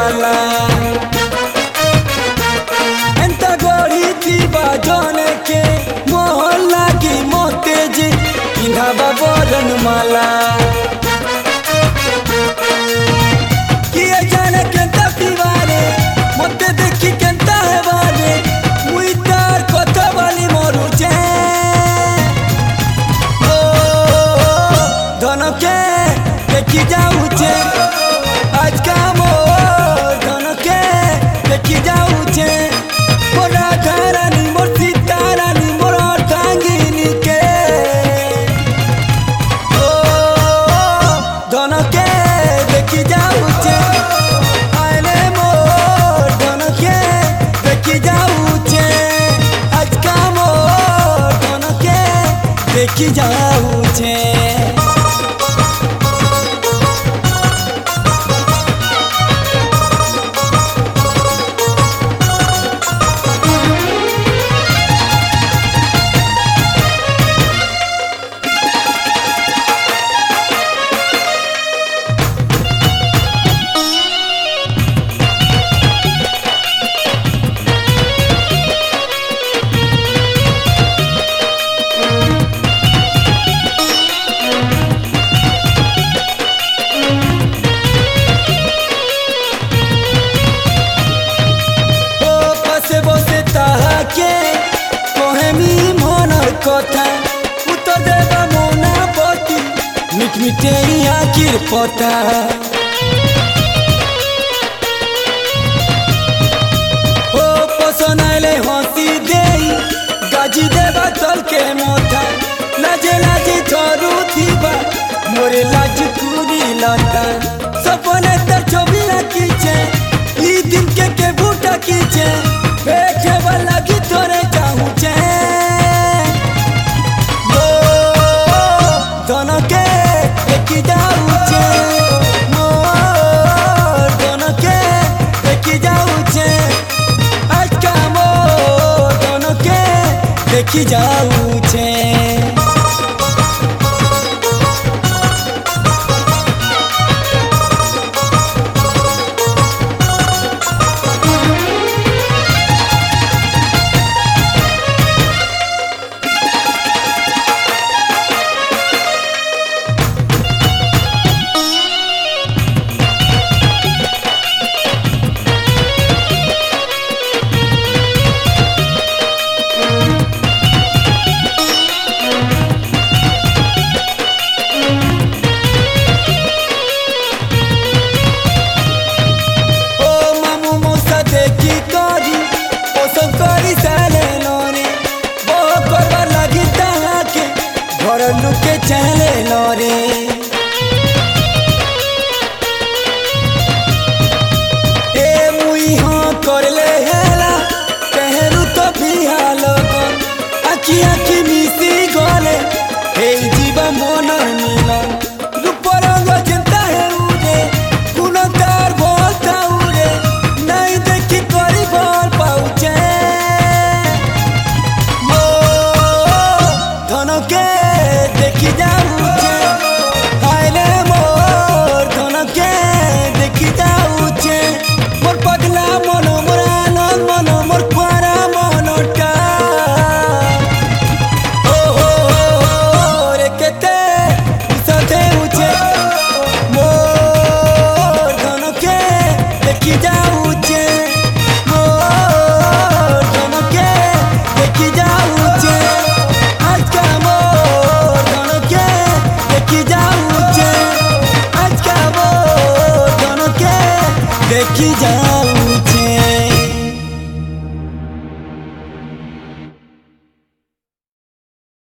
वाला एंता गड़ी थी जने के मोहन लागी मोते जी पिंधाबा बरन माला किए जाने केंता पीवारे मोते देखी केंता है वाले मुई तार कथा वाली मरु जे धन के देखी जाऊ जे आज का मोर धन के देखी जाऊ जे मोरा घरानी मोर सीतारानी मोर टांगिनी के धन के देखी जाऊ जे आले मोर धन के देखी जाऊ जे आज का मोर धन के देखी जाऊ जे কথা উত্তর দেবা মনা পতি মিটমিটে আখির পতা ও পছনাইলে হসি দেই গাজি দেবা তলকে মথা লাজে লাজে থরু থিবা মোরে লাজ কুরি লতা সপনে তার ছবি আঁকিছে ই দিনকে কে বুটা কিছে বেঠে লাগি তোরে চাহুছে धन के देखी जाऊ जे मोर धन के देखी जाऊ जे आज का मोर धन के देखी जाऊ जे लुके चले लोरे ए मुई हाँ करले हेला पहरू तो बिहालो आखी आखी मिसी गले हे जीवा मन मिलन रूपरंग चिंता है उरे कुनो तार बोलता उरे नहीं देखी करी बोल पाउचे ओ धन के देखी जाऊ जे आइले मोर धन के देखी जाऊ जे मोर पगला मन मोर आनंद मन मोर पारा मनटा हो रे केते सते उचे मोर धन के देखी जाऊ जे मोर धन के देखी जाऊ जे आज का देखी जा